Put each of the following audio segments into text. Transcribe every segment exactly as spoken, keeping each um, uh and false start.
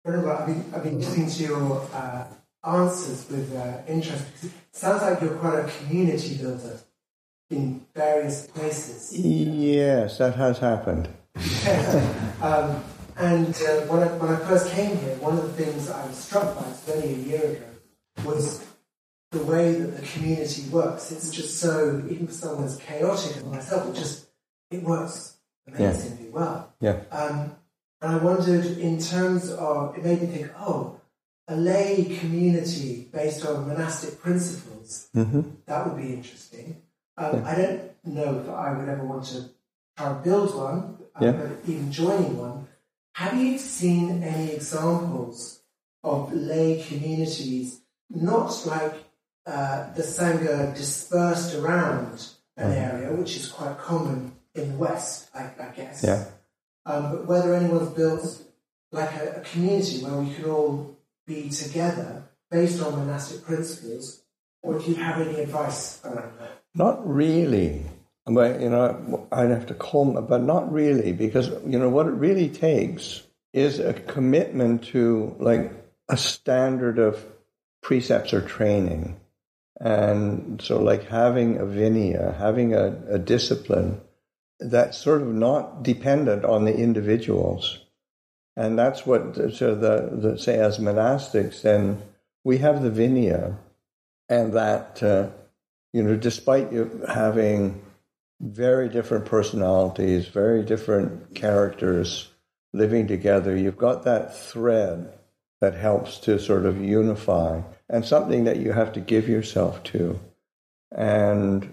Well, I've been, I've been listening to your uh, answers with uh, interest, because it sounds like you're quite a community builder in various places. Yes, that has happened. um, and uh, when, I, when I first came here, one of the things I was struck by, it's only a year ago, was the way that the community works. It's just so, even for someone as chaotic as myself, it just, it works amazingly yeah. well. Yeah. Um, and I wondered, in terms of, it made me think, oh, a lay community based on monastic principles, mm-hmm. that would be interesting. Um, yeah. I don't know if I would ever want to try and build one, um, yeah. but even joining one. Have you seen any examples of lay communities, not like uh, the Sangha dispersed around an area, which is quite common in the West, I, I guess, yeah. um, but whether anyone's built like a, a community where we can all be together based on monastic principles, or do you have any advice around that? Not really. But, you know, I'd have to comb, but not really, because, you know, what it really takes is a commitment to, like, a standard of precepts or training. And so, like, having a vinaya, having a, a discipline that's sort of not dependent on the individuals. And that's what, so the, the say, as monastics, then we have the vinaya, and that, uh, you know, despite you having very different personalities, very different characters living together, you've got that thread that helps to sort of unify, and something that you have to give yourself to. And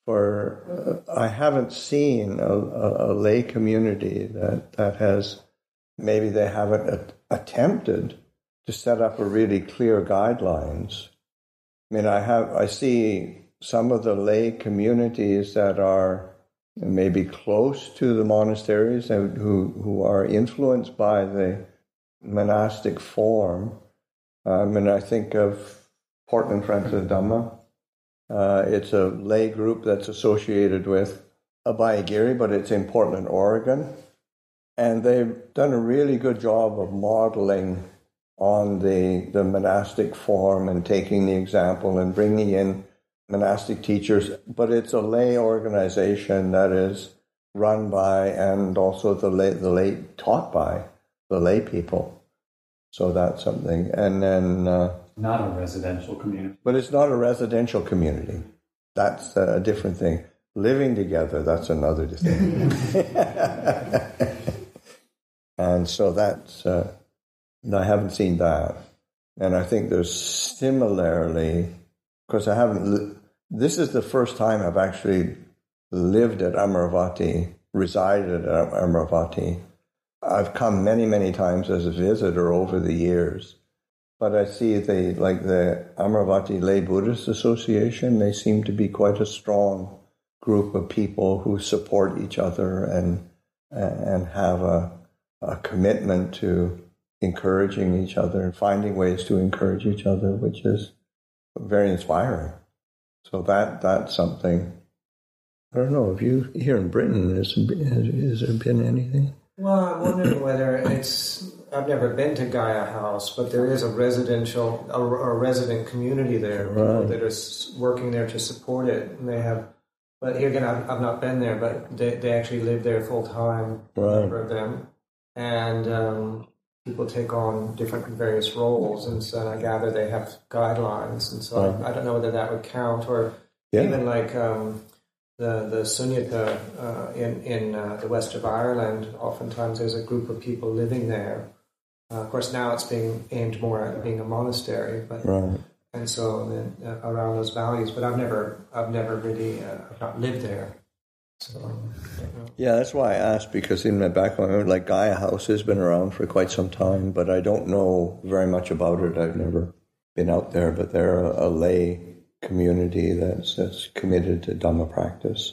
for uh, I haven't seen a, a, a lay community that, that has, maybe they haven't a, attempted to set up a really clear guidelines. I mean, I have I see some of the lay communities that are maybe close to the monasteries and who, who are influenced by the monastic form. I mean, I think of Portland Friends of the Dhamma. Uh, it's a lay group that's associated with Abhayagiri, but it's in Portland, Oregon. And they've done a really good job of modeling on the, the monastic form and taking the example and bringing in monastic teachers, but it's a lay organization that is run by and also the lay, the lay taught by the lay people. So that's something. And then... Uh, not a residential community. But it's not a residential community. That's a different thing. Living together, that's another thing. And so that's... Uh, I haven't seen that. And I think there's similarly... Because I haven't... This is the first time I've actually lived at Amaravati, resided at Amaravati. I've come many, many times as a visitor over the years. But I see the, like the Amaravati Lay Buddhist Association, they seem to be quite a strong group of people who support each other and and have a, a commitment to encouraging each other and finding ways to encourage each other, which is very inspiring. So that that's something. I don't know, have you, here in Britain, has, has there been anything? Well, I'm wondering whether it's, I've never been to Gaia House, but there is a residential, a, a resident community there, right. People that are working there to support it. And they have, but here again, I've, I've not been there, but they, they actually live there full time, right. a number of them. And um, people take on different various roles, and so I gather they have guidelines, and so right. I, I don't know whether that would count, or yeah. even like um, the the Sunyata uh, in in uh, the west of Ireland. Oftentimes, there's a group of people living there. Uh, of course, now it's being aimed more at being a monastery, but right. and so then, uh, around those values. But I've never I've never really uh, I've not lived there. So, yeah, that's why I asked, because in my background, like Gaia House has been around for quite some time, but I don't know very much about it. I've never been out there, but they're a, a lay community that's, that's committed to Dhamma practice,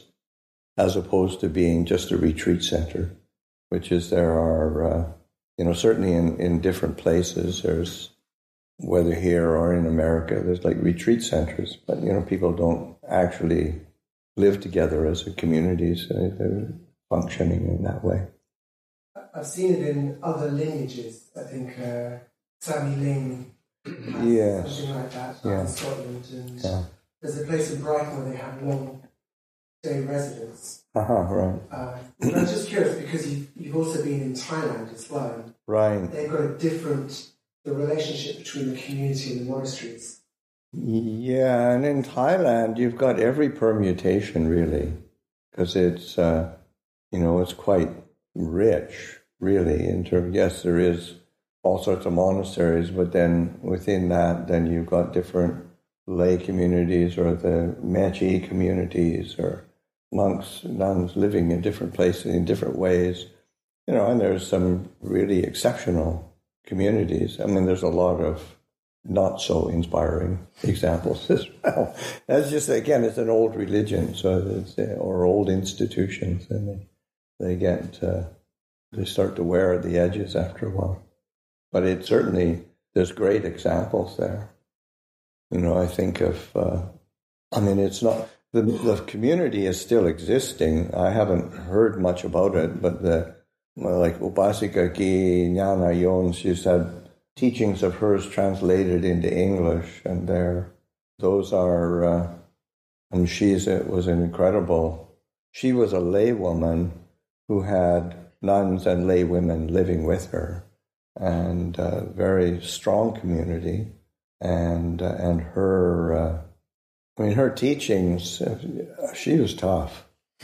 as opposed to being just a retreat center, which is there are, uh, you know, certainly in, in different places, there's, whether here or in America, there's like retreat centers, but, you know, people don't actually live together as a community, so they're functioning in that way. I've seen it in other lineages. I think uh, Sammy Ling has yes. something like that yeah. in Scotland. And yeah. there's a place in Brighton where they have long day residents. Uh-huh, right. Uh, but I'm just curious because you've, you've also been in Thailand as well. Right. They've got a different, the relationship between the community and the monasteries. Yeah, and in Thailand, you've got every permutation, really, because it's, uh, you know, it's quite rich, really, in terms, yes, there is all sorts of monasteries, but then within that, then you've got different lay communities or the Mechi communities or monks, nuns living in different places in different ways, you know, and there's some really exceptional communities. I mean, there's a lot of not so inspiring examples as well. That's just, again, it's an old religion, so it's, or old institutions, and they, they get, uh, they start to wear at the edges after a while. But it certainly, there's great examples there. You know, I think of, uh, I mean, it's not, the, the community is still existing. I haven't heard much about it, but the, well, like Upasika Ki Nyana Yon, she's had teachings of hers translated into English, and there, those are, uh, and she's, it was an incredible, she was a lay woman who had nuns and lay women living with her, and a very strong community, and, uh, and her, uh, I mean, her teachings, uh, she was tough.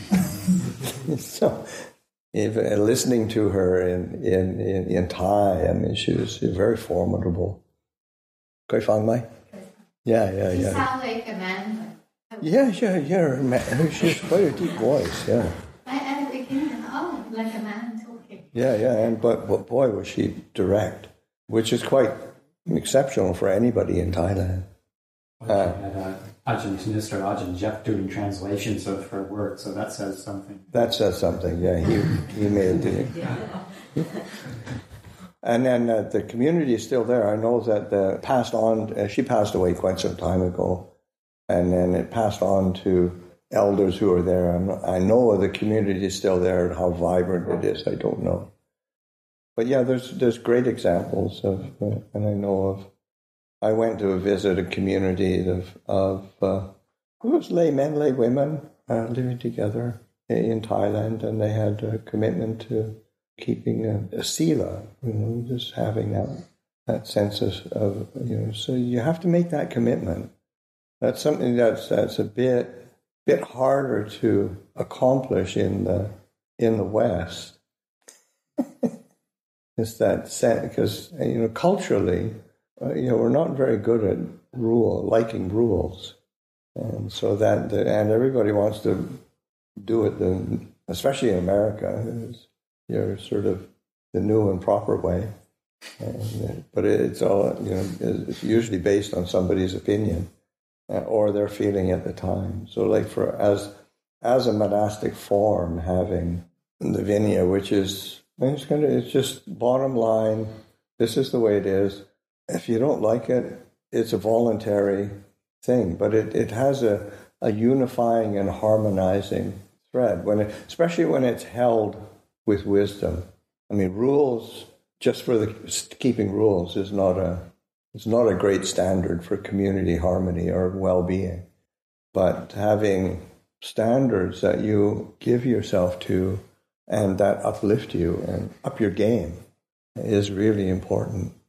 So, if, uh, listening to her in, in, in, in Thai, I mean, she was very formidable. Quay Fang Mai? Yeah, yeah, You yeah. sound like a man. Yeah, yeah, yeah. Her ma- she has quite a deep voice, yeah. I, at the beginning, oh, like a man talking. Yeah, yeah, and but, but boy, was she direct, which is quite exceptional for anybody in Thailand. Well, uh, had uh, Ajahn Minister Ajahn Jeff doing translations of her work, so that says something. That says something, yeah. He he made it. And then uh, the community is still there. I know that the passed on. Uh, she passed away quite some time ago, and then it passed on to elders who are there. I'm not, I know the community is still there. How vibrant it is, I don't know. But yeah, there's there's great examples of, uh, and I know of. I went to visit a community of of uh, it was lay men, lay women uh, living together in Thailand, and they had a commitment to keeping a, a sila, you know, just having that that sense of, of you know. So you have to make that commitment. That's something that's that's a bit bit harder to accomplish in the in the West. It's that sense, because you know culturally. Uh, you know, we're not very good at rule, liking rules, and so that the, and everybody wants to do it, the, especially in America, is you're sort of the new and proper way. And, uh, but it's all, you know, it's usually based on somebody's opinion uh, or their feeling at the time. So, like for as as a monastic form, having the Vinaya, which is it's kind of it's just bottom line. This is the way it is. If you don't like it, it's a voluntary thing, but it, it has a, a unifying and harmonizing thread, when it, especially when it's held with wisdom. I mean, rules, just for the keeping rules, is not a it's not a great standard for community harmony or well-being. But having standards that you give yourself to and that uplift you and up your game is really important.